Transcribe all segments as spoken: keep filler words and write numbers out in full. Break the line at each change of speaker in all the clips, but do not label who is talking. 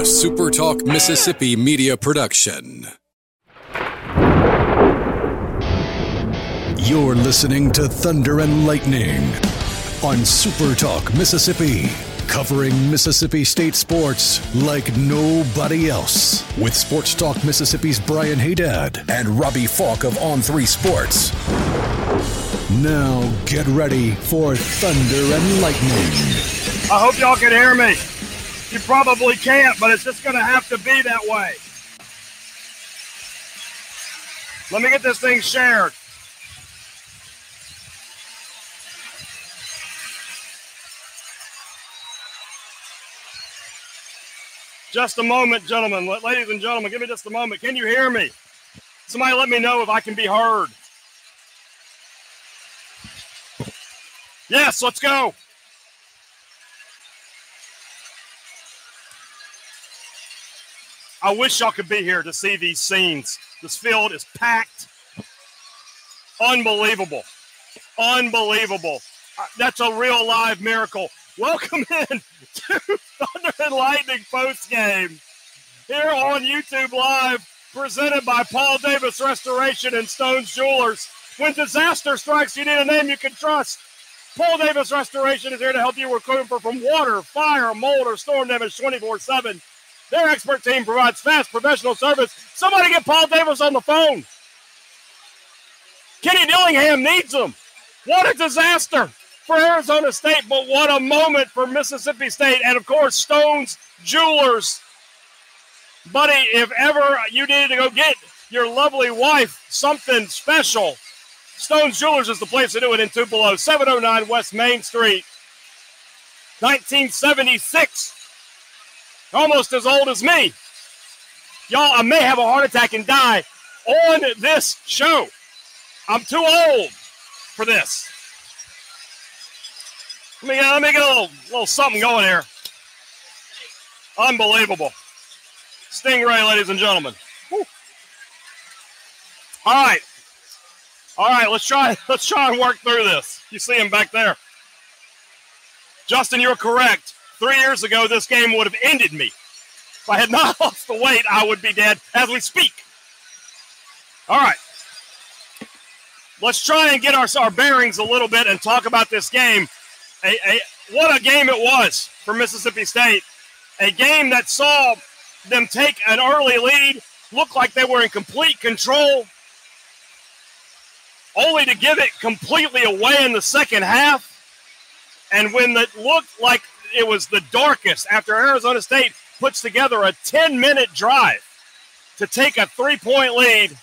a Super Talk Mississippi media production. You're listening to Thunder and Lightning on Super Talk Mississippi, covering Mississippi State sports like nobody else. With Sports Talk Mississippi's Brian Haydad and Robbie Falk of On three Sports. Now get ready for Thunder and Lightning.
I hope y'all can hear me. You probably can't, but it's just going to have to be that way. Let me get this thing shared. Just a moment, gentlemen. Ladies and gentlemen, give me just a moment. Can you hear me? Somebody let me know if I can be heard. Yes, let's go. I wish y'all could be here to see these scenes. This field is packed. Unbelievable. Unbelievable. Uh, that's a real live miracle. Welcome in to Thunder and Lightning postgame here on YouTube Live, presented by Paul Davis Restoration and Stone's Jewelers. When disaster strikes, you need a name you can trust. Paul Davis Restoration is here to help you recover from water, fire, mold, or storm damage twenty-four seven. Their expert team provides fast professional service. Somebody get Paul Davis on the phone. Kenny Dillingham needs them. What a disaster for Arizona State, but what a moment for Mississippi State. And, of course, Stone's Jewelers. Buddy, if ever you needed to go get your lovely wife something special, Stone's Jewelers is the place to do it in Tupelo, seven oh nine West Main Street. nineteen seventy-six. Almost as old as me. Y'all, I may have a heart attack and die on this show. I'm too old for this. Let me, let me get a little, little something going here. Unbelievable. Stingray, ladies and gentlemen. Whew. All right. All right, let's try, let's try and work through this. You see him back there. Justin, you're correct. Three years ago, this game would have ended me. If I had not lost the weight, I would be dead as we speak. All right. Let's try and get our, our bearings a little bit and talk about this game. A, a, what a game it was for Mississippi State. A game that saw them take an early lead, look like they were in complete control, only to give it completely away in the second half. And when it looked like it was the darkest after Arizona State puts together a ten-minute drive to take a three-point lead,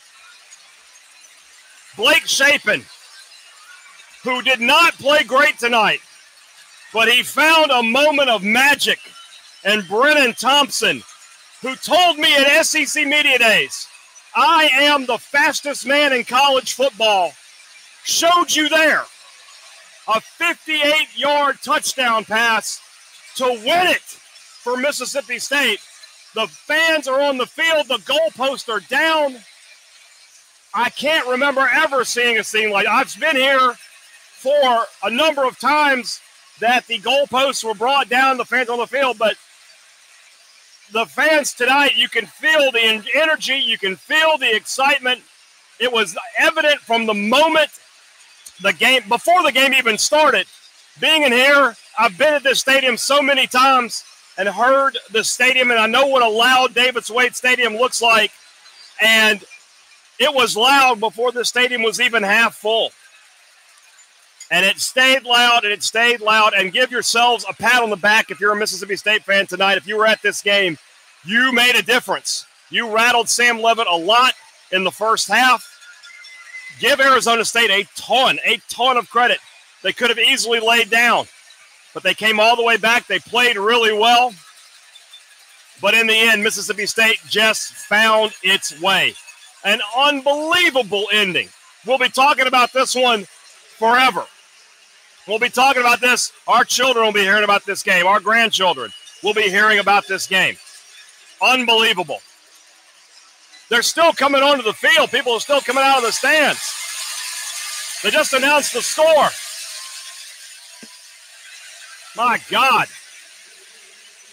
Blake Shapen, who did not play great tonight, but he found a moment of magic, and Brennan Thompson, who told me at S E C Media Days, I am the fastest man in college football, showed you there a fifty-eight-yard touchdown pass to win it for Mississippi State. The fans are on the field. The goalposts are down. I can't remember ever seeing a scene like I've been here for a number of times that the goalposts were brought down, the fans on the field, but the fans tonight, you can feel the energy, you can feel the excitement. It was evident from the moment the game, before the game even started. Being in here, I've been at this stadium so many times and heard the stadium, and I know what a loud Davis Wade Stadium looks like, and it was loud before the stadium was even half full. And it stayed loud, and it stayed loud, and give yourselves a pat on the back if you're a Mississippi State fan tonight. If you were at this game, you made a difference. You rattled Sam Leavitt a lot in the first half. Give Arizona State a ton, a ton of credit. They could have easily laid down, but they came all the way back. They played really well. But in the end, Mississippi State just found its way. An unbelievable ending. We'll be talking about this one forever. We'll be talking about this. Our children will be hearing about this game. Our grandchildren will be hearing about this game. Unbelievable. They're still coming onto the field. People are still coming out of the stands. They just announced the score. My God.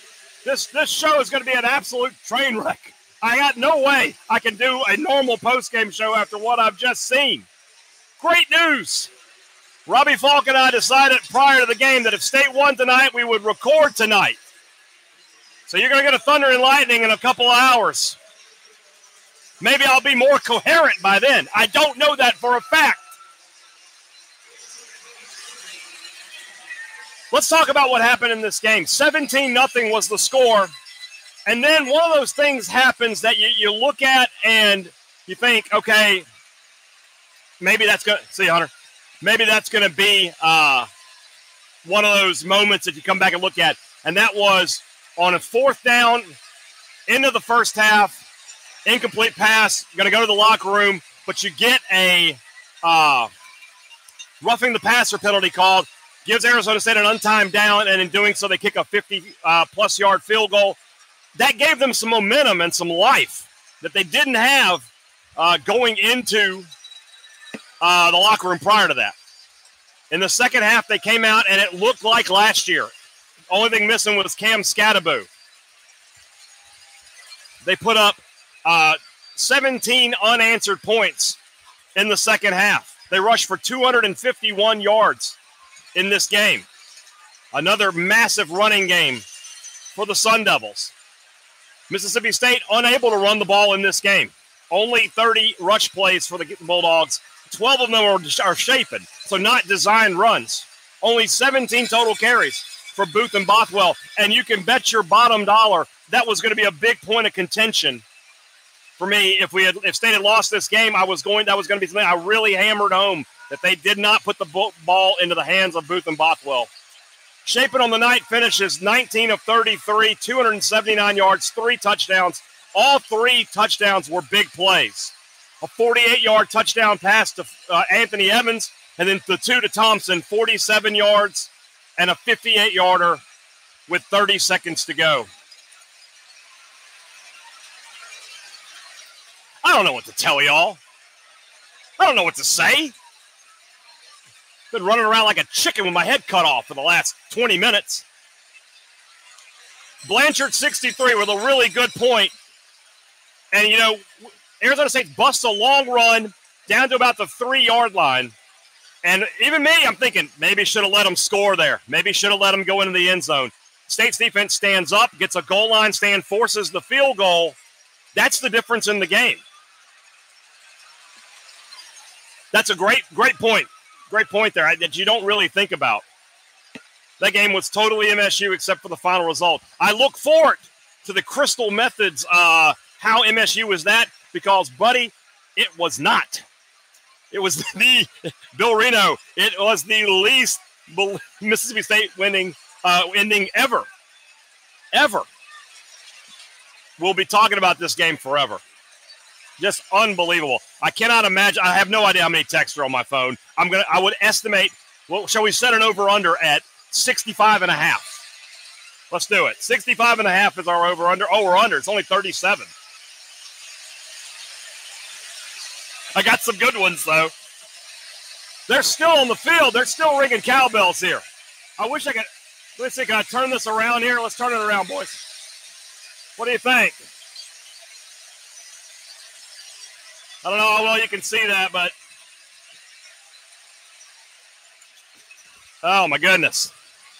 This this show is going to be an absolute train wreck. I got no way I can do a normal postgame show after what I've just seen. Great news. Robbie Falk and I decided prior to the game that if State won tonight, we would record tonight. So you're going to get a Thunder and Lightning in a couple of hours. Maybe I'll be more coherent by then. I don't know that for a fact. Let's talk about what happened in this game. seventeen nothing was the score. And then one of those things happens that you, you look at and you think, okay, maybe that's going to – see, Hunter, maybe that's going to be uh, one of those moments that you come back and look at. And that was on a fourth down, into the first half, incomplete pass, going to go to the locker room, but you get a uh, roughing the passer penalty called, gives Arizona State an untimed down, and in doing so they kick a fifty-plus uh, yard field goal. That gave them some momentum and some life that they didn't have uh, going into uh, the locker room prior to that. In the second half, they came out, and it looked like last year. Only thing missing was Cam Scattaboo. They put up uh, seventeen unanswered points in the second half. They rushed for two hundred fifty-one yards in this game. Another massive running game for the Sun Devils. Mississippi State unable to run the ball in this game. Only thirty rush plays for the Bulldogs. twelve of them are, are shaping, so not designed runs. Only seventeen total carries for Booth and Bothwell. And you can bet your bottom dollar that was going to be a big point of contention for me. If we had, if State had lost this game, I was going, that was going to be something I really hammered home, that they did not put the ball into the hands of Booth and Bothwell. Shapen on the night finishes nineteen of thirty-three, two hundred seventy-nine yards, three touchdowns. All three touchdowns were big plays. A forty-eight yard touchdown pass to uh, Anthony Evans, and then the two to Thompson, forty-seven yards, and a fifty-eight yarder with thirty seconds to go. I don't know what to tell y'all. I don't know what to say. Been running around like a chicken with my head cut off for the last twenty minutes. Blanchard sixty-three with a really good point. And, you know, Arizona State busts a long run down to about the three-yard line. And even me, I'm thinking, maybe should have let them score there. Maybe should have let them go into the end zone. State's defense stands up, gets a goal line stand, forces the field goal. That's the difference in the game. That's a great, great point. Great point there that you don't really think about. That game was totally M S U except for the final result. I look forward to the Crystal Methods, uh, how M S U was that, because, buddy, it was not. It was the, Bill Reno, it was the least Mississippi State winning uh, ending ever. Ever. We'll be talking about this game forever. Just unbelievable. I cannot imagine. I have no idea how many texts are on my phone. I'm gonna. I would estimate. Well, shall we set an over-under at sixty-five and a half? Let's do it. sixty-five and a half is our over-under. Oh, we're under. It's only thirty-seven. I got some good ones, though. They're still on the field. They're still ringing cowbells here. I wish I could. Let's see. Can I turn this around here? Let's turn it around, boys. What do you think? I don't know how well you can see that, but oh, my goodness.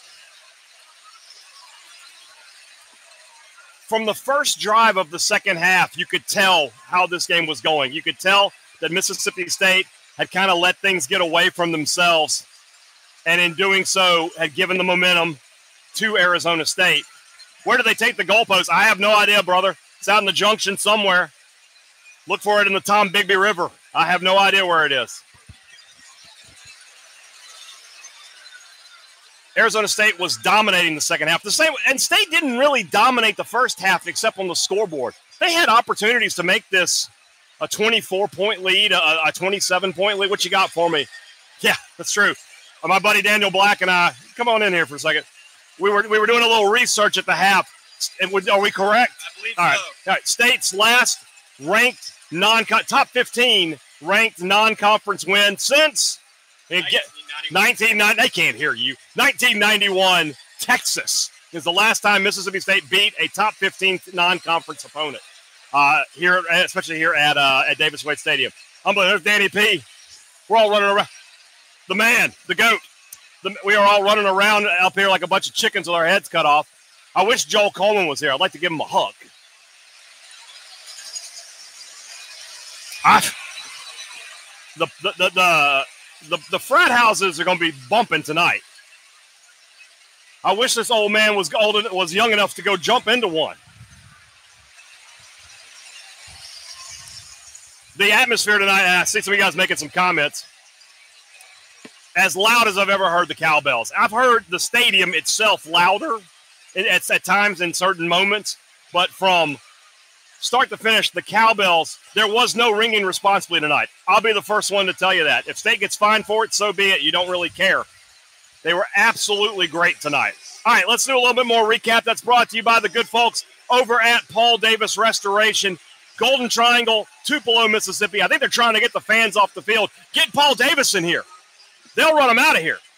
From the first drive of the second half, you could tell how this game was going. You could tell that Mississippi State had kind of let things get away from themselves, and in doing so had given the momentum to Arizona State. Where did they take the goalpost? I have no idea, brother. It's out in the junction somewhere. Look for it in the Tom Bigby River. I have no idea where it is. Arizona State was dominating the second half. The same, and State didn't really dominate the first half except on the scoreboard. They had opportunities to make this a twenty-four point lead, a, a twenty-seven point lead. What you got for me? Yeah, that's true. Uh, my buddy Daniel Black and I, come on in here for a second. We were we were doing a little research at the half. And are we correct?
I believe
All right.
so.
All right. State's last ranked non top fifteen ranked non-conference win since nineteen ninety-one. They can't hear you. nineteen ninety-one Texas. is the last time Mississippi State beat a top fifteen non-conference opponent uh, here, especially here at uh, at Davis Wade Stadium. Unbelievable. There's Danny P. We're all running around. The man, the GOAT. The, we are all running around up here like a bunch of chickens with our heads cut off. I wish Joel Coleman was here. I'd like to give him a hug. I, the, the, the, the, the, the frat houses are going to be bumping tonight. I wish this old man was old, was young enough to go jump into one. The atmosphere tonight, I see some of you guys making some comments, as loud as I've ever heard the cowbells. I've heard the stadium itself louder it's at times in certain moments, but from start to finish, the cowbells, there was no ringing responsibly tonight. I'll be the first one to tell you that. If State gets fined for it, so be it. You don't really care. They were absolutely great tonight. All right, let's do a little bit more recap. That's brought to you by the good folks over at Paul Davis Restoration. Golden Triangle, Tupelo, Mississippi. I think they're trying to get the fans off the field. Get Paul Davis in here. They'll run them out of here.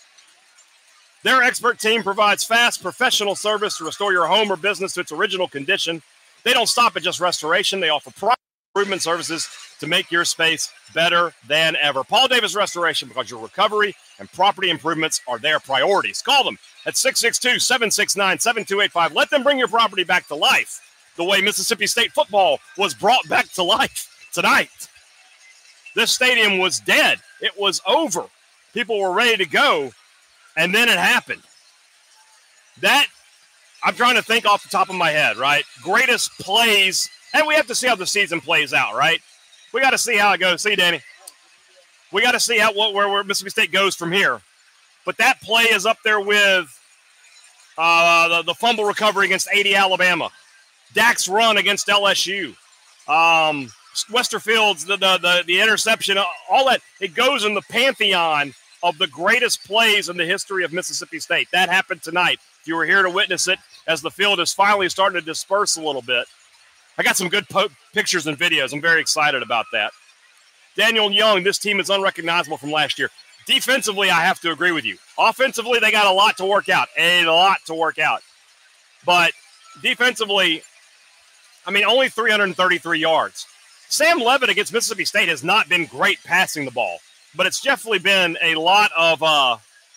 Their expert team provides fast, professional service to restore your home or business to its original condition. They don't stop at just restoration. They offer product improvement services to make your space better than ever. Paul Davis Restoration, because your recovery and property improvements are their priorities. Call them at six six two, seven six nine, seven two eight five. Let them bring your property back to life the way Mississippi State football was brought back to life tonight. This stadium was dead. It was over. People were ready to go, and then it happened. That, I'm trying to think off the top of my head, right? Greatest plays, and we have to see how the season plays out, right? We got to see how it goes. See, Danny? We got to see how what, where, where Mississippi State goes from here. But that play is up there with uh, the, the fumble recovery against A D Alabama, Dak's run against L S U, um, Westerfield's the, the the the interception, all that. It goes in the pantheon of the greatest plays in the history of Mississippi State. That happened tonight. If you were here to witness it, as the field is finally starting to disperse a little bit. I got some good po- pictures and videos. I'm very excited about that. Daniel Young, this team is unrecognizable from last year. Defensively, I have to agree with you. Offensively, they got a lot to work out, a lot to work out. But defensively, I mean, only three hundred thirty-three yards. Sam Levitt against Mississippi State has not been great passing the ball, but it's definitely been a lot of, uh,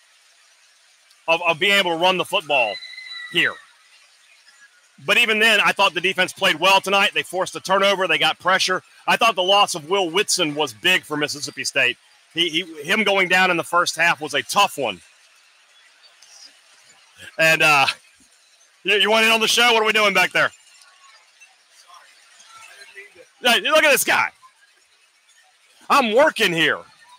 of, of being able to run the football here. But even then, I thought the defense played well tonight. They forced a turnover. They got pressure. I thought the loss of Will Whitson was big for Mississippi State. He, he, him going down in the first half was a tough one. And uh, you, you want in on the show? What are we doing back there? Hey, look at this guy. I'm working here.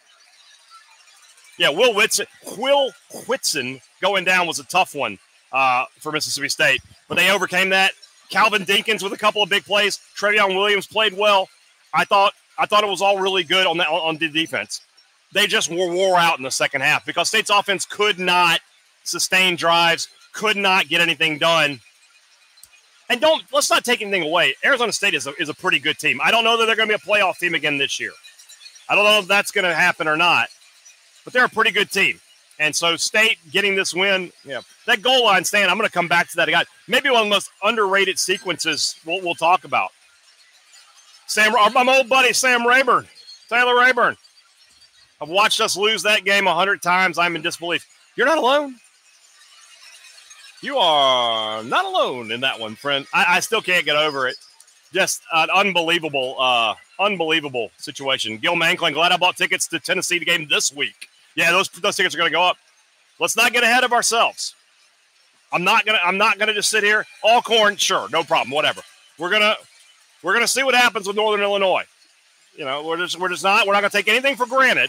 Yeah, Will Whitson, Will Whitson going down was a tough one uh, for Mississippi State, but they overcame that. Calvin Dinkins with a couple of big plays. Trevion Williams played well. I thought I thought it was all really good on that on the defense. They just were wore out in the second half because State's offense could not sustain drives, could not get anything done. And don't let's not take anything away. Arizona State is a, is a pretty good team. I don't know that they're going to be a playoff team again this year. I don't know if that's going to happen or not, but they're a pretty good team. And so State getting this win, yeah, that goal line stand, I'm going to come back to that again. Maybe one of the most underrated sequences we'll, we'll talk about. Sam, my old buddy Sam Rayburn, Taylor Rayburn. I've watched us lose that game a hundred times. I'm in disbelief. You're not alone. You are not alone in that one, friend. I, I still can't get over it. Just an unbelievable, uh, unbelievable situation. Gil Manklin, glad I bought tickets to Tennessee game this week. Yeah, those those tickets are going to go up. Let's not get ahead of ourselves. I'm not gonna. I'm not gonna just sit here. Alcorn, sure, no problem, whatever. We're gonna we're gonna see what happens with Northern Illinois. You know, we're just we're just not. We're not gonna take anything for granted.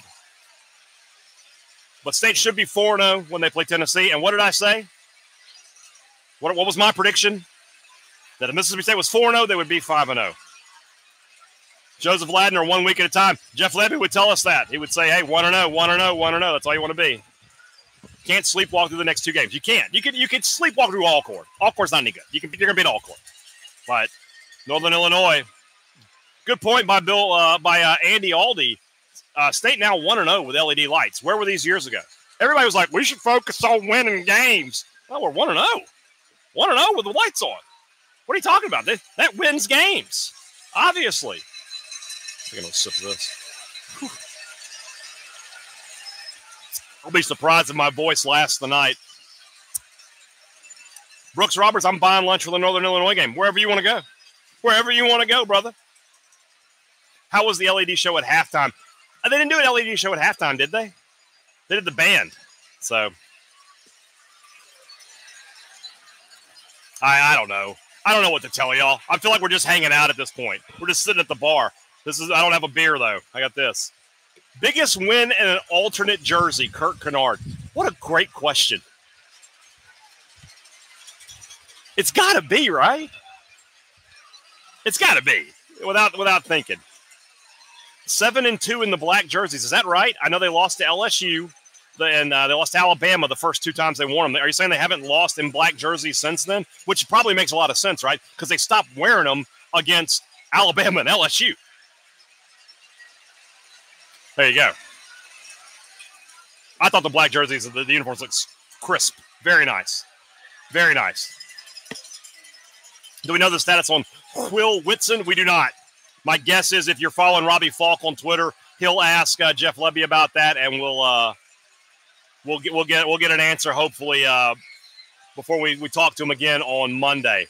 But State should be four and oh when they play Tennessee. And what did I say? What, what was my prediction? That if Mississippi State was four and oh, they would be five and oh. Joseph Ladner, one week at a time. Jeff Levy would tell us that. He would say, hey, one and oh, one and oh, one and oh. That's all you want to be. Can't sleepwalk through the next two games. You can't. You can you can sleepwalk through Alcorn. Alcorn's not any good. You can, you're going to beat Alcorn. But Northern Illinois, good point by Bill, uh, by uh, Andy Aldi. Uh, State now one and oh with L E D lights. Where were these years ago? Everybody was like, we should focus on winning games. Well, we're one and oh. one and oh with the lights on. What are you talking about? That, that wins games, obviously. I'm going to sip of this. Whew. I'll be surprised if my voice lasts the night. Brooks Roberts, I'm buying lunch for the Northern Illinois game. Wherever you want to go. Wherever you want to go, brother. How was the L E D show at halftime? They didn't do an L E D show at halftime, did they? They did the band. So, I, I don't know. I don't know what to tell y'all. I feel like we're just hanging out at this point. We're just sitting at the bar. This is. I don't have a beer, though. I got this. Biggest win in an alternate jersey, Kurt Kennard. What a great question. It's got to be, right? It's got to be, without without thinking. Seven and two in the black jerseys. Is that right? I know they lost to L S U, and uh, they lost to Alabama the first two times they won them. Are you saying they haven't lost in black jerseys since then? Which probably makes a lot of sense, right? Because they stopped wearing them against Alabama and L S U. There you go. I thought the black jerseys, the, the uniforms looked crisp. Very nice. Very nice. Do we know the status on Will Whitson? We do not. My guess is if you're following Robbie Falk on Twitter, he'll ask uh, Jeff Lebby about that, and we'll uh, we'll get we'll get we'll get an answer hopefully uh, before we, we talk to him again on Monday.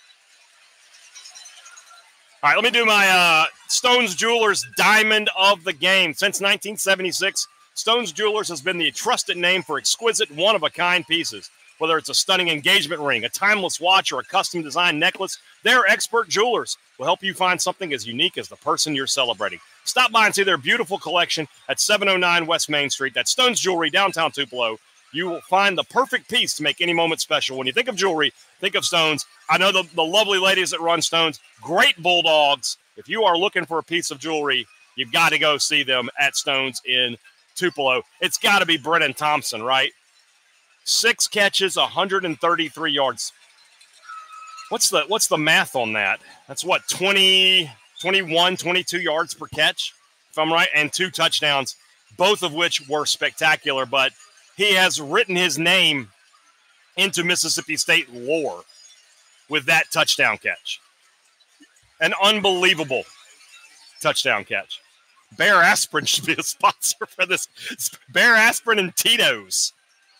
All right, let me do my uh, Stone's Jewelers Diamond of the Game. Since nineteen seventy-six, Stone's Jewelers has been the trusted name for exquisite, one-of-a-kind pieces. Whether it's a stunning engagement ring, a timeless watch, or a custom-designed necklace, their expert jewelers will help you find something as unique as the person you're celebrating. Stop by and see their beautiful collection at seven oh nine West Main Street. That's Stone's Jewelry, downtown Tupelo. You will find the perfect piece to make any moment special. When you think of jewelry, think of Stone's. I know the, the lovely ladies that run Stone's, great bulldogs. If you are looking for a piece of jewelry, you've got to go see them at Stone's in Tupelo. It's got to be Brennan Thompson, right? Six catches, one hundred thirty-three yards. What's the what's the math on that? That's what, twenty, twenty-one, twenty-two yards per catch, if I'm right, and two touchdowns, both of which were spectacular. But he has written his name into Mississippi State lore with that touchdown catch. An unbelievable touchdown catch. Bear Aspirin should be a sponsor for this. Bear Aspirin and Tito's.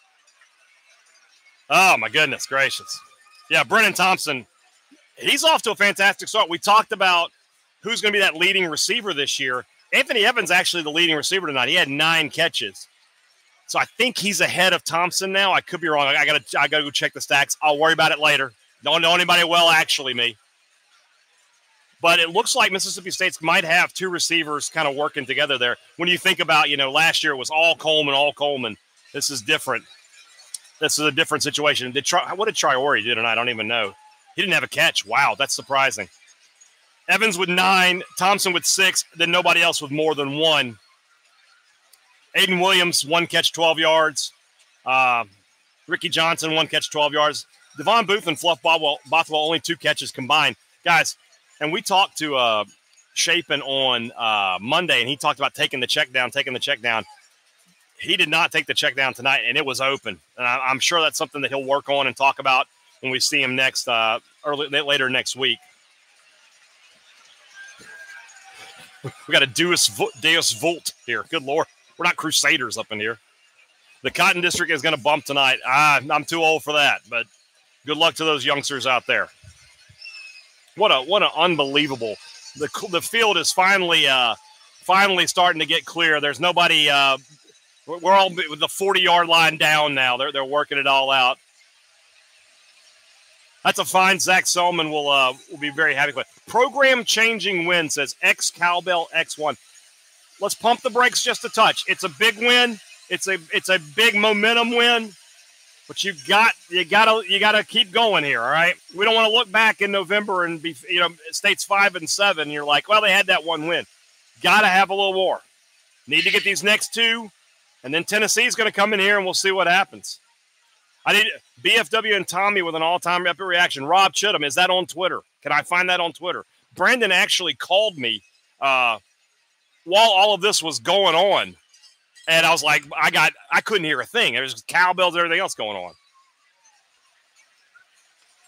Oh, my goodness gracious. Yeah, Brennan Thompson, he's off to a fantastic start. We talked about who's going to be that leading receiver this year. Anthony Evans actually the leading receiver tonight. He had nine catches. So I think he's ahead of Thompson now. I could be wrong. I got to I got to go check the stacks. I'll worry about it later. Don't know anybody well, actually, me. But it looks like Mississippi State might have two receivers kind of working together there. When you think about, you know, last year it was all Coleman, all Coleman. This is different. This is a different situation. Did Tri- what did Traore do tonight? I don't even know. He didn't have a catch. Wow, that's surprising. Evans with nine, Thompson with six, then nobody else with more than one. Aiden Williams, one catch, twelve yards. Uh, Ricky Johnson, one catch, twelve yards. Devon Booth and Fluff Bothwell, Bothwell, only two catches combined. Guys, and we talked to uh, Chapin on uh, Monday, and he talked about taking the check down, taking the check down. He did not take the check down tonight, and it was open. And I, I'm sure that's something that he'll work on and talk about when we see him next, uh, early later next week. We got a Deus, Deus Vult here. Good Lord. We're not Crusaders up in here. The Cotton District is going to bump tonight. Ah, I'm too old for that, but good luck to those youngsters out there. What a what an unbelievable. The the field is finally uh, finally starting to get clear. There's nobody. Uh, we're all with the forty-yard line down now. They're they're working it all out. That's a fine. Zach Selman will uh, will be very happy with. Program changing win, says X Cowbell X one. Let's pump the brakes just a touch. It's a big win. It's a it's a big momentum win. But you got you gotta you gotta keep going here, all right? We don't want to look back in November and be, you know, State's five and seven. And you're like, well, they had that one win. Gotta have a little more. Need to get these next two, and then Tennessee's gonna come in here and we'll see what happens. I need B F W and Tommy with an all-time epic reaction. Rob Chittum, is that on Twitter? Can I find that on Twitter? Brandon actually called me uh, while all of this was going on. And I was like, I got, I couldn't hear a thing. There was cowbells and everything else going on.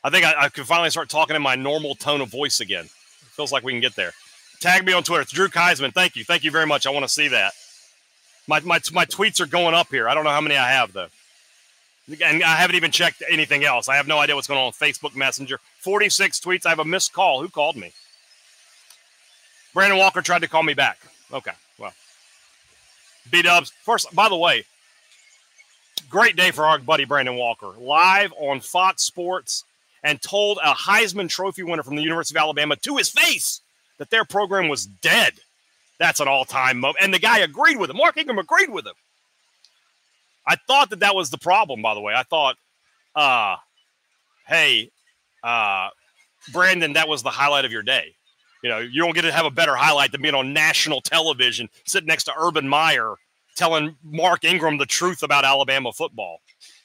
I think I, I can finally start talking in my normal tone of voice again. It feels like we can get there. Tag me on Twitter. It's Drew Keisman. Thank you. Thank you very much. I want to see that. My, my, my tweets are going up here. I don't know how many I have, though. And I haven't even checked anything else. I have no idea what's going on with Facebook Messenger. forty-six tweets. I have a missed call. Who called me? Brandon Walker tried to call me back. Okay, well. B-Dubs. First, by the way, great day for our buddy Brandon Walker. Live on Fox Sports and told a Heisman Trophy winner from the University of Alabama to his face that their program was dead. That's an all-time moment. And the guy agreed with him. Mark Ingram agreed with him. I thought that that was the problem, by the way. I thought, uh, hey, uh, Brandon, that was the highlight of your day. You know, you don't get to have a better highlight than being on national television, sitting next to Urban Meyer, telling Mark Ingram the truth about Alabama football.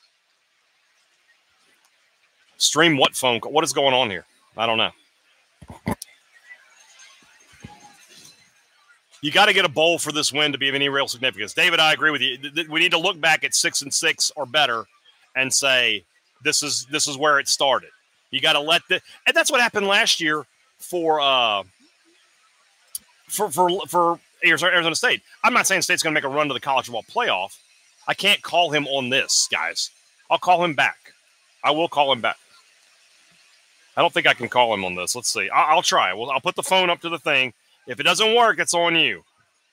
Stream what phone call? What is going on here? I don't know. You got to get a bowl for this win to be of any real significance. David, I agree with you. We need to look back at six and six or better and say this is this is where it started. You got to let the and that's what happened last year for uh for for for Arizona State. I'm not saying State's going to make a run to the college football playoff. I can't call him on this, guys. I'll call him back. I will call him back. I don't think I can call him on this. Let's see. I'll, I'll try. Well, I'll put the phone up to the thing. If it doesn't work, it's on you.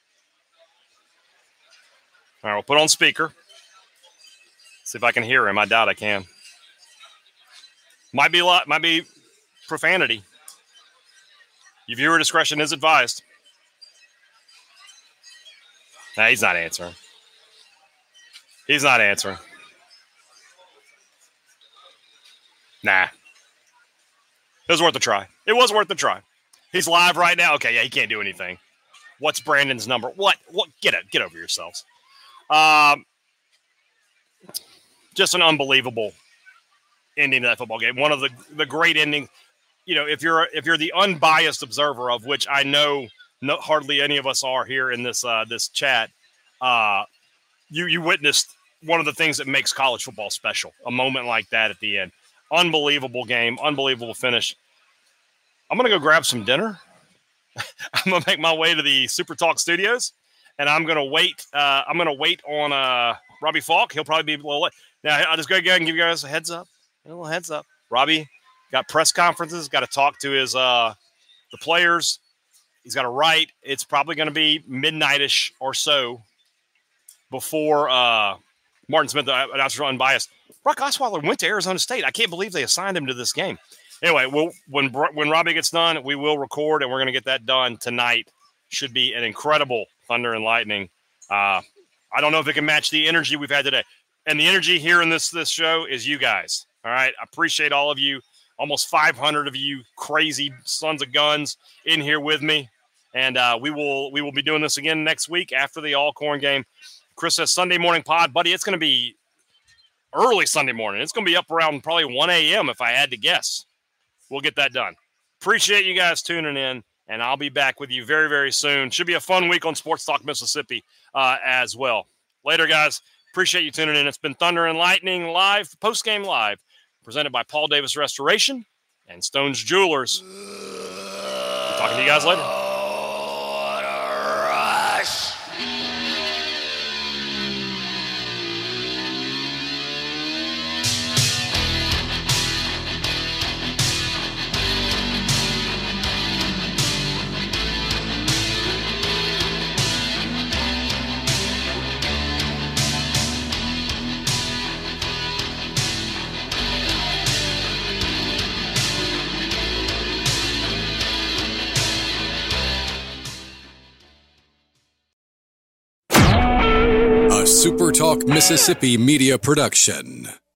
All right, we'll put on speaker. See if I can hear him. I doubt I can. Might be a lot. Might be profanity. Your viewer discretion is advised. Nah, he's not answering. He's not answering. Nah. It was worth a try. It was worth a try. He's live right now. Okay, yeah, he can't do anything. What's Brandon's number? What? What? Get it. Get over yourselves. Um, just an unbelievable ending to that football game. One of the, the great endings. You know, if you're if you're the unbiased observer, of which I know no, hardly any of us are here in this uh, this chat, uh, you you witnessed one of the things that makes college football special. A moment like that at the end. Unbelievable game. Unbelievable finish. I'm going to go grab some dinner. I'm going to make my way to the Super Talk studios, and I'm going to wait. Uh, I'm going to wait on uh, Robbie Falk. He'll probably be a little late. Now, I'll just go ahead and give you guys a heads up. A little heads up. Robbie got press conferences, got to talk to his uh, the players. He's got to write. It's probably going to be midnight-ish or so before uh, Martin Smith, the announcer unbiased. Brock Osweiler went to Arizona State. I can't believe they assigned him to this game. Anyway, we'll, when when Robbie gets done, we will record, and we're going to get that done tonight. Should be an incredible Thunder and Lightning. Uh, I don't know if it can match the energy we've had today. And the energy here in this this show is you guys. All right? I appreciate all of you. Almost five hundred of you crazy sons of guns in here with me. And uh, we will we will be doing this again next week after the Alcorn game. Chris says Sunday morning pod. Buddy, it's going to be early Sunday morning. It's going to be up around probably one a.m. if I had to guess. We'll get that done. Appreciate you guys tuning in, and I'll be back with you very, very soon. Should be a fun week on Sports Talk Mississippi uh, as well. Later, guys. Appreciate you tuning in. It's been Thunder and Lightning Live, post-game live, presented by Paul Davis Restoration and Stone's Jewelers. Be talking to you guys later.
Super Talk Mississippi Media Production.